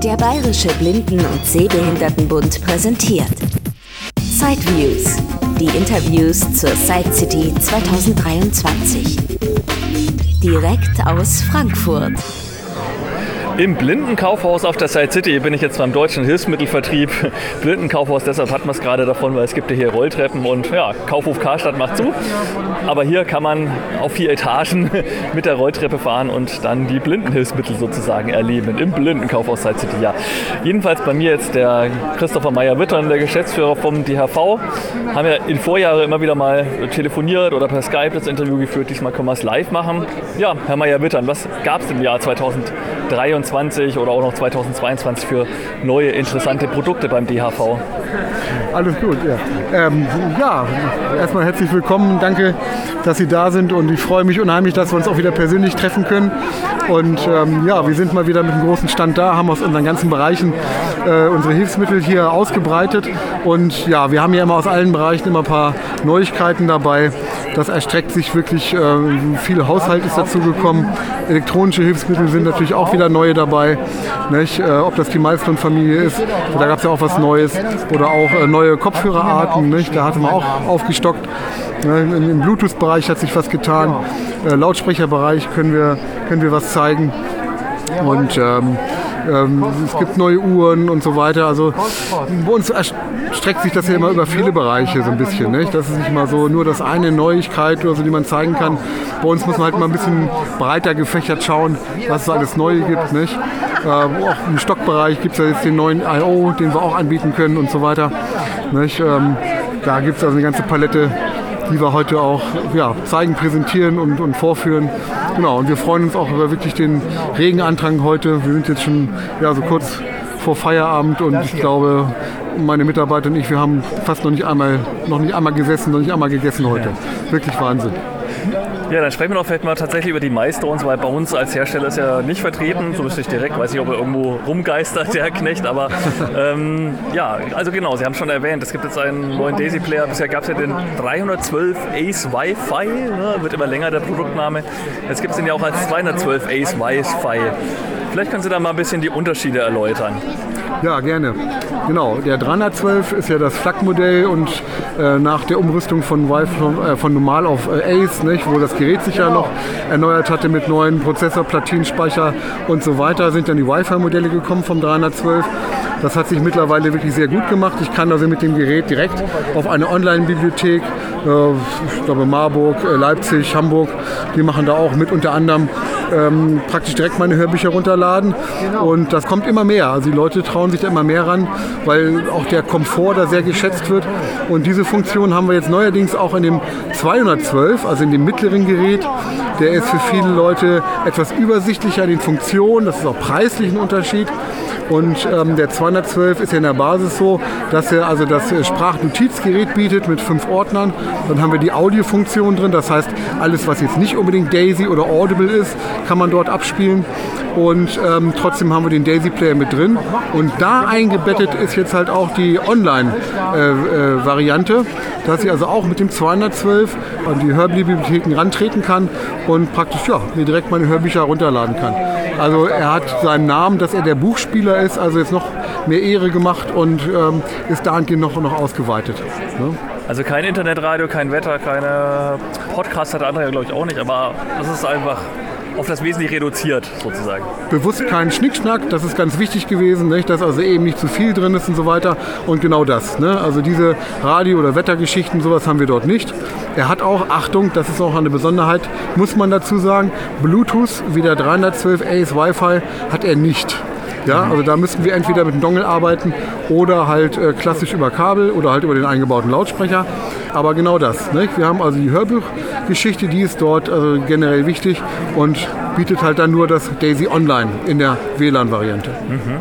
Der Bayerische Blinden- und Sehbehindertenbund präsentiert Sideviews, die Interviews zur Side City 2023. Direkt aus Frankfurt. Im Blindenkaufhaus auf der Side City bin ich jetzt beim Deutschen Hilfsmittelvertrieb. Blindenkaufhaus, deshalb hat man es gerade davon, weil es gibt ja hier Rolltreppen und ja, Kaufhof Karstadt macht zu. Aber hier kann man auf 4 Etagen mit der Rolltreppe fahren und dann die Blindenhilfsmittel sozusagen erleben im Blindenkaufhaus Side City. Ja. Jedenfalls bei mir jetzt der Christopher Meyer-Wittern, der Geschäftsführer vom DHV. Haben ja in Vorjahren immer wieder mal telefoniert oder per Skype das Interview geführt. Diesmal können wir es live machen. Ja, Herr Meyer-Wittern, was gab es im Jahr 2023 oder auch noch 2022 für neue, interessante Produkte beim DHV? Alles gut, ja. Erstmal herzlich willkommen. Danke, dass Sie da sind und ich freue mich unheimlich, dass wir uns auch wieder persönlich treffen können. Und wir sind mal wieder mit einem großen Stand da, haben aus unseren ganzen Bereichen unsere Hilfsmittel hier ausgebreitet. Und ja, wir haben ja immer aus allen Bereichen immer ein paar Neuigkeiten dabei. Das erstreckt sich wirklich, viel Haushalt ist dazu gekommen. Elektronische Hilfsmittel sind natürlich auch wieder neue dabei. Nicht? Ob das die Milestone-Familie ist, da gab es ja auch was Neues. Oder auch neue Kopfhörerarten, nicht? Da hatten wir auch aufgestockt. Im Bluetooth-Bereich hat sich was getan. Lautsprecherbereich können wir was zeigen. Und es gibt neue Uhren und so weiter. Also bei uns erstreckt sich das ja immer über viele Bereiche so ein bisschen. Nicht? Das ist nicht mal so nur das eine Neuigkeit oder so, die man zeigen kann. Bei uns muss man halt mal ein bisschen breiter gefächert schauen, was es alles Neue gibt. Nicht? Auch im Stockbereich gibt es ja jetzt den neuen I.O., den wir auch anbieten können und so weiter. Nicht? Da gibt es also eine ganze Palette, die wir heute auch zeigen, präsentieren und vorführen. Genau, und wir freuen uns auch über wirklich den regen Andrang heute. Wir sind jetzt schon so kurz vor Feierabend und ich glaube, meine Mitarbeiter und ich, wir haben fast noch nicht einmal gesessen, noch nicht einmal gegessen heute. Wirklich Wahnsinn. Ja, dann sprechen wir doch vielleicht mal tatsächlich über die Milestones, weil bei uns als Hersteller ist er nicht vertreten, so wüsste ich direkt, weiß nicht, ob er irgendwo rumgeistert, der Herr Knecht, aber also genau, Sie haben schon erwähnt, es gibt jetzt einen neuen Daisy-Player, bisher gab es ja den 312 Ace Wi-Fi, ne, wird immer länger der Produktname, jetzt gibt es den ja auch als 212 Ace Wi-Fi. Vielleicht können Sie da mal ein bisschen die Unterschiede erläutern. Ja, gerne. Genau, der 312 ist ja das Flak-Modell und nach der Umrüstung von normal auf Ace, nicht, wo das Gerät sich ja noch erneuert hatte mit neuen Prozessor, Platinenspeicher und so weiter, sind dann die Wi-Fi-Modelle gekommen vom 312. Das hat sich mittlerweile wirklich sehr gut gemacht. Ich kann also mit dem Gerät direkt auf eine Online-Bibliothek, ich glaube Marburg, Leipzig, Hamburg, die machen da auch mit unter anderem praktisch direkt meine Hörbücher runterladen und das kommt immer mehr. Also die Leute trauen sich da immer mehr ran, weil auch der Komfort da sehr geschätzt wird und diese Funktion haben wir jetzt neuerdings auch in dem 212, also in dem mittleren Gerät. Der ist für viele Leute etwas übersichtlicher in den Funktionen, das ist auch preislich ein Unterschied. Und der 212 ist ja in der Basis so, dass er also das Sprachnotizgerät bietet mit 5 Ordnern. Dann haben wir die Audiofunktion drin, das heißt alles, was jetzt nicht unbedingt Daisy oder Audible ist, kann man dort abspielen. Und trotzdem haben wir den Daisy-Player mit drin. Und da eingebettet ist jetzt halt auch die Online-Variante, dass ich also auch mit dem 212 an die Hörbibliotheken rantreten kann und praktisch mir direkt meine Hörbücher runterladen kann. Also er hat seinen Namen, dass er der Buchspieler ist, also jetzt noch mehr Ehre gemacht und ist dahingehend noch ausgeweitet. Ne? Also kein Internetradio, kein Wetter, keine Podcast hat der andere ja glaube ich auch nicht, aber das ist einfach auf das Wesentliche reduziert sozusagen. Bewusst keinen Schnickschnack, das ist ganz wichtig gewesen, nicht? Dass also eben nicht zu viel drin ist und so weiter und genau das. Ne? Also diese Radio- oder Wettergeschichten, sowas haben wir dort nicht. Er hat auch, Achtung, das ist auch eine Besonderheit, muss man dazu sagen, Bluetooth wie der 312 Ace Wi-Fi hat er nicht. Ja, also da müssten wir entweder mit einem Dongle arbeiten oder halt klassisch über Kabel oder halt über den eingebauten Lautsprecher. Aber genau das. Nicht? Wir haben also die Hörbuchgeschichte, die ist dort also generell wichtig und bietet halt dann nur das Daisy Online in der WLAN-Variante. Mhm.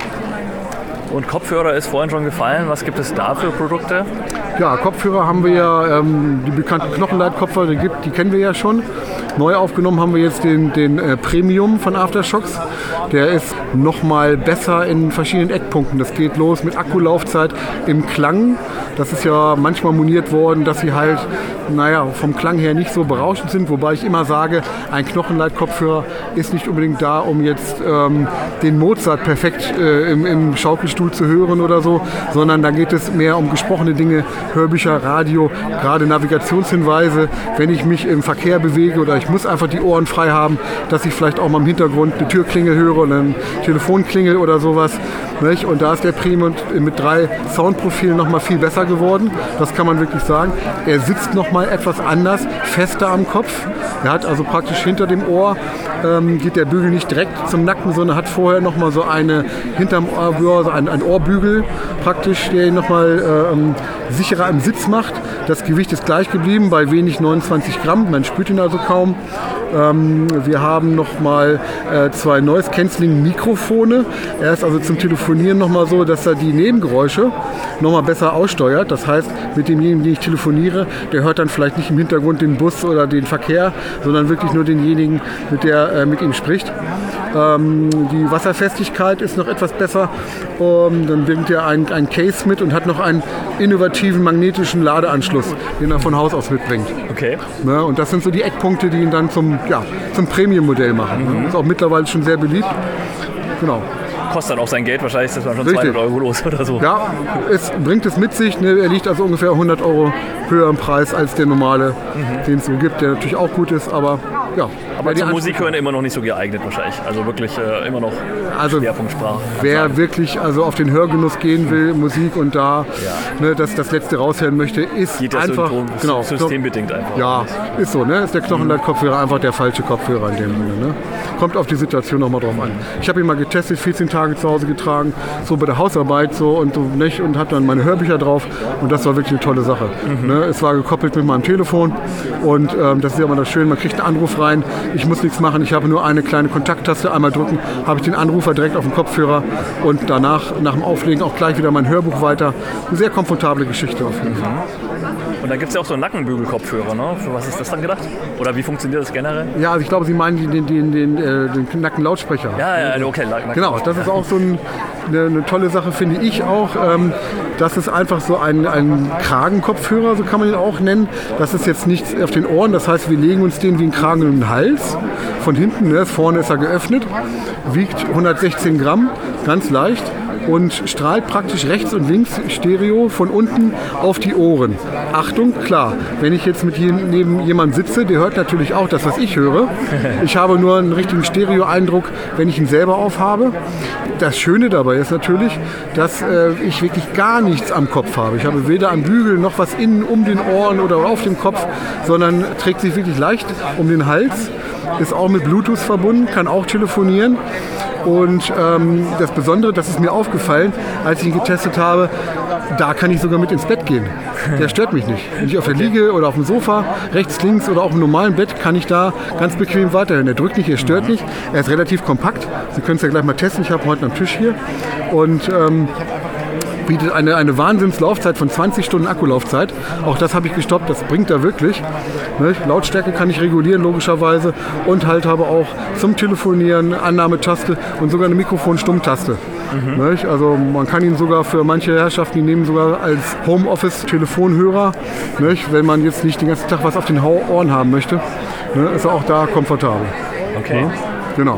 Und Kopfhörer ist vorhin schon gefallen. Was gibt es da für Produkte? Ja, Kopfhörer haben wir ja, die bekannten Knochenleitkopfhörer, die kennen wir ja schon. Neu aufgenommen haben wir jetzt den Premium von Aftershocks. Der ist nochmal besser in verschiedenen Eckpunkten. Das geht los mit Akkulaufzeit im Klang. Das ist ja manchmal moniert worden, dass sie halt, vom Klang her nicht so berauschend sind. Wobei ich immer sage, ein Knochenleitkopfhörer ist nicht unbedingt da, um jetzt den Mozart perfekt im Schaukelstuhl zu hören oder so, sondern da geht es mehr um gesprochene Dinge, Hörbücher, Radio, gerade Navigationshinweise, wenn ich mich im Verkehr bewege oder ich muss einfach die Ohren frei haben, dass ich vielleicht auch mal im Hintergrund eine Türklingel höre oder ein Telefonklingel oder sowas. Nicht? Und da ist der Premium mit 3 Soundprofilen nochmal viel besser geworden. Das kann man wirklich sagen. Er sitzt nochmal etwas anders, fester am Kopf. Er hat also praktisch hinter dem Ohr, geht der Bügel nicht direkt zum Nacken, sondern hat vorher nochmal so eine hinterm Ohr, so ein Ohrbügel praktisch, der ihn nochmal sicherer im Sitz macht. Das Gewicht ist gleich geblieben bei wenig 29 Gramm. Man spürt ihn also kaum. Wir haben nochmal 2 Noise-Canceling-Mikrofone. Er ist also zum Telefonieren nochmal so, dass er die Nebengeräusche nochmal besser aussteuert. Das heißt, mit demjenigen, den ich telefoniere, der hört dann vielleicht nicht im Hintergrund den Bus oder den Verkehr, sondern wirklich nur denjenigen, der mit ihm spricht. Die Wasserfestigkeit ist noch etwas besser. Dann bringt er ein Case mit und hat noch einen innovativen magnetischen Ladeanschluss, den er von Haus aus mitbringt. Okay. Und das sind so die Eckpunkte, die ihn dann zum Premium-Modell machen. Ist auch mittlerweile schon sehr beliebt. Genau. Kostet dann auch sein Geld, wahrscheinlich ist das schon 200 Euro los oder so. Ja, es bringt es mit sich. Ne? Er liegt also ungefähr 100 Euro höher im Preis als der normale, den es so gibt, der natürlich auch gut ist, aber ja. Aber zum Musik hören immer noch nicht so geeignet wahrscheinlich. Also wirklich immer noch Schwerpunktsprache. Wer wirklich auf den Hörgenuss gehen will, Musik und da das Letzte raushören möchte, ist geht einfach systembedingt einfach. Ja, ist so. Ne? Ist der Knochenleitkopfhörer einfach der falsche Kopfhörer in dem Sinne. Ne? Kommt auf die Situation nochmal drauf an. Ich habe ihn mal getestet, 14 Tage zu Hause getragen, so bei der Hausarbeit und habe dann meine Hörbücher drauf und das war wirklich eine tolle Sache. Ne? Es war gekoppelt mit meinem Telefon und das ist ja immer das Schöne, man kriegt einen Anruf rein, ich muss nichts machen, ich habe nur eine kleine Kontakttaste, einmal drücken, habe ich den Anrufer direkt auf dem Kopfhörer und danach, nach dem Auflegen, auch gleich wieder mein Hörbuch weiter. Eine sehr komfortable Geschichte auf jeden Fall. Und da gibt es ja auch so einen Nackenbügelkopfhörer, ne? Für was ist das dann gedacht? Oder wie funktioniert das generell? Ja, also ich glaube, Sie meinen den Nackenlautsprecher. Ja, okay. Genau, das ist auch so eine tolle Sache, finde ich auch. Das ist einfach so ein Kragenkopfhörer, so kann man ihn auch nennen. Das ist jetzt nichts auf den Ohren, das heißt, wir legen uns den wie einen Kragen in den Hals. Von hinten, ne? Vorne ist er geöffnet, wiegt 116 Gramm, ganz leicht. Und strahlt praktisch rechts und links Stereo von unten auf die Ohren. Achtung, klar, wenn ich jetzt neben jemandem sitze, der hört natürlich auch das, was ich höre. Ich habe nur einen richtigen Stereo-Eindruck, wenn ich ihn selber aufhabe. Das Schöne dabei ist natürlich, dass ich wirklich gar nichts am Kopf habe. Ich habe weder am Bügel noch was innen um den Ohren oder auf dem Kopf, sondern trägt sich wirklich leicht um den Hals. Ist auch mit Bluetooth verbunden, kann auch telefonieren. Und das Besondere, das ist mir aufgefallen, als ich ihn getestet habe, da kann ich sogar mit ins Bett gehen. Der stört mich nicht. Wenn ich auf der Liege oder auf dem Sofa, rechts, links oder auf dem normalen Bett, kann ich da ganz bequem weiterhören. Er drückt nicht, er stört nicht. Er ist relativ kompakt. Sie können es ja gleich mal testen. Ich habe ihn heute am Tisch hier. Und bietet eine Wahnsinnslaufzeit von 20 Stunden Akkulaufzeit. Auch das habe ich gestoppt, das bringt er wirklich. Ne? Lautstärke kann ich regulieren, logischerweise. Und halt habe auch zum Telefonieren Annahmetaste und sogar eine Mikrofon-Stummtaste. Ne? Also man kann ihn sogar für manche Herrschaften, die nehmen sogar als Homeoffice-Telefonhörer, ne? Wenn man jetzt nicht den ganzen Tag was auf den Ohren haben möchte. Ne? Ist er auch da komfortabel. Okay. Ja? Genau.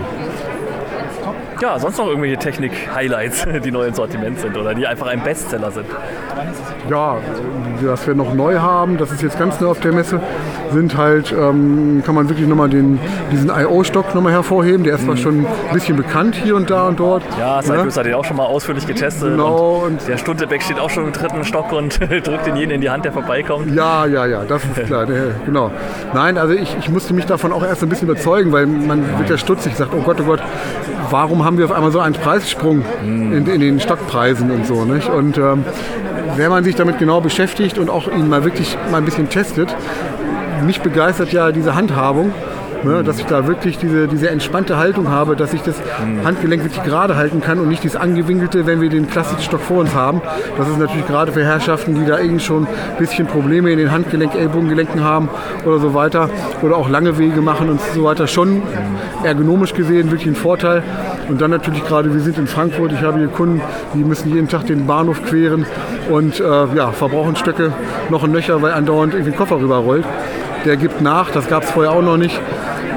Ja, sonst noch irgendwelche Technik-Highlights, die neu im Sortiment sind oder die einfach ein Bestseller sind? Ja, was wir noch neu haben, das ist jetzt ganz neu auf der Messe, sind halt, kann man wirklich nochmal diesen I.O.-Stock nochmal hervorheben. Der ist zwar schon ein bisschen bekannt hier und da und dort. Ja, Cypress hat den auch schon mal ausführlich getestet. Genau. Und der Stundebeck steht auch schon im 3. Stock und drückt den jeden in die Hand, der vorbeikommt. Ja, das ist klar. Genau. Nein, also ich musste mich davon auch erst ein bisschen überzeugen, weil man wird ja stutzig, sagt, oh Gott, warum haben wir auf einmal so einen Preissprung in den Stockpreisen und so, nicht? Und wenn man sich damit genau beschäftigt und auch ihn mal wirklich mal ein bisschen testet, mich begeistert ja diese Handhabung Ne, dass ich da wirklich diese entspannte Haltung habe, dass ich das Handgelenk wirklich gerade halten kann und nicht dieses angewinkelte, wenn wir den klassischen Stock vor uns haben. Das ist natürlich gerade für Herrschaften, die da irgendwie schon ein bisschen Probleme in den Handgelenk, Ellbogengelenken haben oder so weiter oder auch lange Wege machen und so weiter, schon ergonomisch gesehen wirklich ein Vorteil. Und dann natürlich gerade, wir sind in Frankfurt, ich habe hier Kunden, die müssen jeden Tag den Bahnhof queren und verbrauchen Stöcke noch ein Nöcher, weil andauernd irgendwie ein Koffer rüberrollt. Der gibt nach, das gab es vorher auch noch nicht.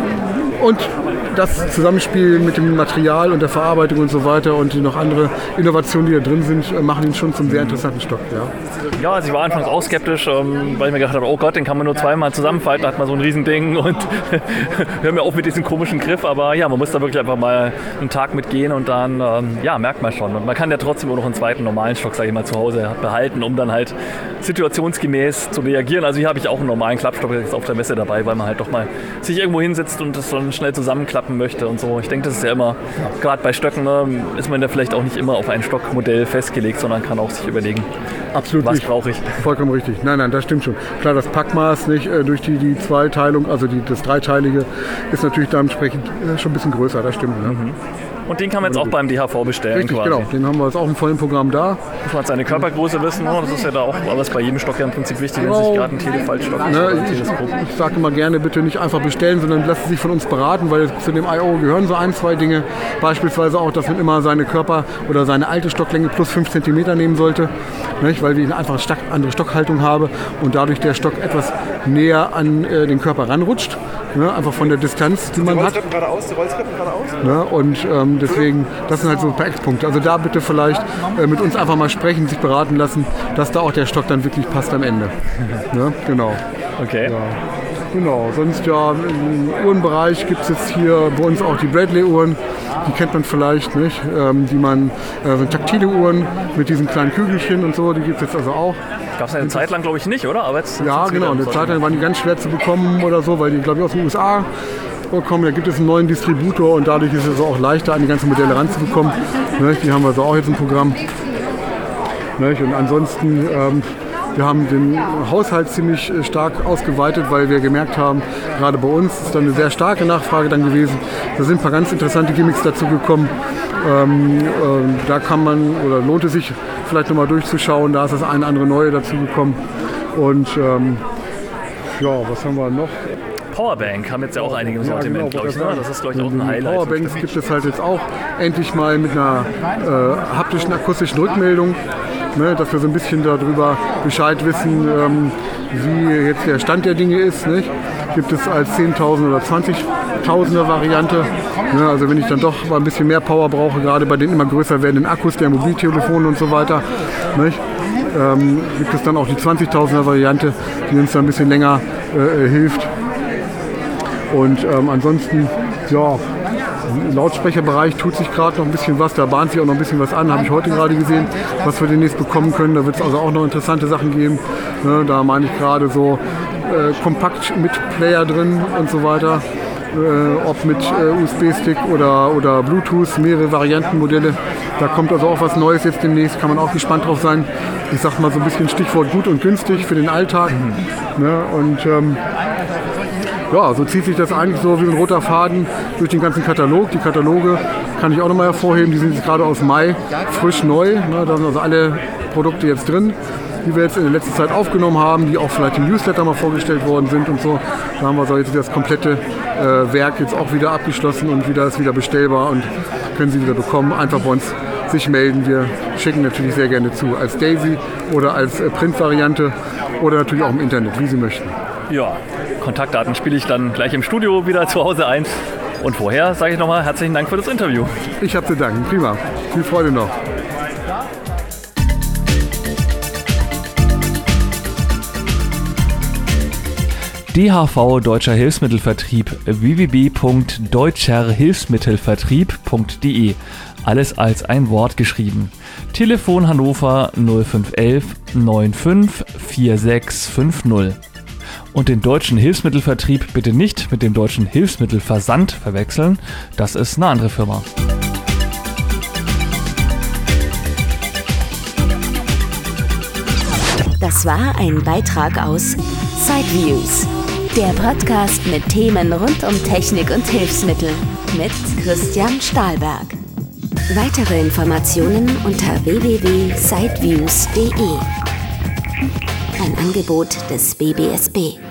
Und das Zusammenspiel mit dem Material und der Verarbeitung und so weiter und die noch andere Innovationen, die da drin sind, machen ihn schon zum sehr interessanten Stock. Ja, also ich war anfangs auch skeptisch, weil ich mir gedacht habe, oh Gott, den kann man nur zweimal zusammenfalten, da hat man so ein Riesending und hör mir auf mit diesem komischen Griff. Aber ja, man muss da wirklich einfach mal einen Tag mitgehen und dann merkt man schon. Und man kann ja trotzdem auch noch einen zweiten normalen Stock, sage ich mal, zu Hause behalten, um dann halt situationsgemäß zu reagieren. Also hier habe ich auch einen normalen Klappstock jetzt auf der Messe dabei, weil man halt doch mal sich irgendwo hinsetzt und das dann schnell zusammenklappen möchte und so. Ich denke, das ist ja immer, gerade bei Stöcken, ist man ja vielleicht auch nicht immer auf ein Stockmodell festgelegt, sondern kann auch sich überlegen, absolut, was brauche ich. Vollkommen richtig. Nein, das stimmt schon. Klar, das Packmaß nicht durch die Zweiteilung, also das Dreiteilige, ist natürlich da entsprechend schon ein bisschen größer, das stimmt. Ne? Und den kann man jetzt auch beim DHV bestellen. Richtig, quasi. Genau. Den haben wir jetzt auch im vollen Programm da. Muss man seine Körpergröße wissen. Das ist ja da auch alles bei jedem Stock ja im Prinzip wichtig, wenn sich gerade ein Telefaltstock Ich sage immer gerne, bitte nicht einfach bestellen, sondern lassen Sie sich von uns beraten, weil zu dem I.O. gehören so ein, zwei Dinge. Beispielsweise auch, dass man immer seine Körper- oder seine alte Stocklänge plus 5 cm nehmen sollte, nicht? Weil ich einfach eine andere Stockhaltung habe und dadurch der Stock etwas näher an den Körper ranrutscht. Ne, einfach von der Distanz, die man hat. Die Rolltreppen geradeaus? Ne, und deswegen, das sind halt so ein paar Eckpunkte. Also da bitte vielleicht mit uns einfach mal sprechen, sich beraten lassen, dass da auch der Stock dann wirklich passt am Ende. Ne, genau. Okay. Ja. Genau, sonst im Uhrenbereich gibt es jetzt hier bei uns auch die Bradley-Uhren. Die kennt man vielleicht nicht, die man, taktile Uhren mit diesen kleinen Kügelchen und so, die gibt es jetzt also auch. Gab es eine Zeit lang, glaube ich, nicht, oder? Aber jetzt ja, genau, eine Zeit lang waren die ganz schwer zu bekommen oder so, weil die, glaube ich, aus den USA kommen. Da gibt es einen neuen Distributor und dadurch ist es auch leichter, an die ganzen Modelle ranzubekommen. Ne, die haben wir so auch jetzt im Programm. Ne, und ansonsten, wir haben den Haushalt ziemlich stark ausgeweitet, weil wir gemerkt haben, gerade bei uns ist dann eine sehr starke Nachfrage dann gewesen. Da sind ein paar ganz interessante Gimmicks dazu gekommen. Da kann man, oder lohnt es sich vielleicht nochmal durchzuschauen, da ist das eine andere neue dazu gekommen. Und was haben wir noch? Powerbank haben jetzt ja auch einige im Sortiment, glaube ich. Ne? Das ist, glaube ich, auch ein Highlight. Powerbanks gibt es halt jetzt auch endlich mal mit einer haptischen, akustischen Rückmeldung, ne, dass wir so ein bisschen darüber Bescheid wissen, wie jetzt der Stand der Dinge ist. Nicht? Gibt es als 10.000 oder 20.000er Variante. Ne, also wenn ich dann doch mal ein bisschen mehr Power brauche, gerade bei den immer größer werdenden Akkus der Mobiltelefone und so weiter, nicht? Gibt es dann auch die 20.000er Variante, die uns dann ein bisschen länger hilft. Und ansonsten, im Lautsprecherbereich tut sich gerade noch ein bisschen was, da bahnt sich auch noch ein bisschen was an, habe ich heute gerade gesehen, was wir demnächst bekommen können. Da wird es also auch noch interessante Sachen geben. Ne, da meine ich gerade so kompakt mit Player drin und so weiter. Ob mit USB-Stick oder Bluetooth, mehrere Variantenmodelle. Da kommt also auch was Neues jetzt demnächst, kann man auch gespannt drauf sein. Ich sag mal so ein bisschen Stichwort gut und günstig für den Alltag. Ne, und so zieht sich das eigentlich so wie ein roter Faden durch den ganzen Katalog. Die Kataloge kann ich auch nochmal hervorheben, die sind jetzt gerade aus Mai frisch neu. Ne, da sind also alle Produkte jetzt drin, die wir jetzt in der letzten Zeit aufgenommen haben, die auch vielleicht im Newsletter mal vorgestellt worden sind und so. Da haben wir so jetzt das komplette Werk jetzt auch wieder abgeschlossen und ist wieder bestellbar und können Sie wieder bekommen. Einfach bei uns sich melden. Wir schicken natürlich sehr gerne zu, als Daisy oder als Print-Variante oder natürlich auch im Internet, wie Sie möchten. Ja, Kontaktdaten spiele ich dann gleich im Studio wieder zu Hause ein. Und vorher sage ich nochmal herzlichen Dank für das Interview. Ich habe zu danken. Prima. Viel Freude noch. DHV Deutscher Hilfsmittelvertrieb www.deutscherhilfsmittelvertrieb.de. Alles als ein Wort geschrieben. Telefon Hannover 0511 95 4650. Und den deutschen Hilfsmittelvertrieb bitte nicht mit dem deutschen Hilfsmittelversand verwechseln. Das ist eine andere Firma. Das war ein Beitrag aus Sideviews, Der Podcast mit Themen rund um Technik und Hilfsmittel mit Christian Stahlberg. Weitere Informationen unter www.siteviews.de. Ein Angebot des BBSB.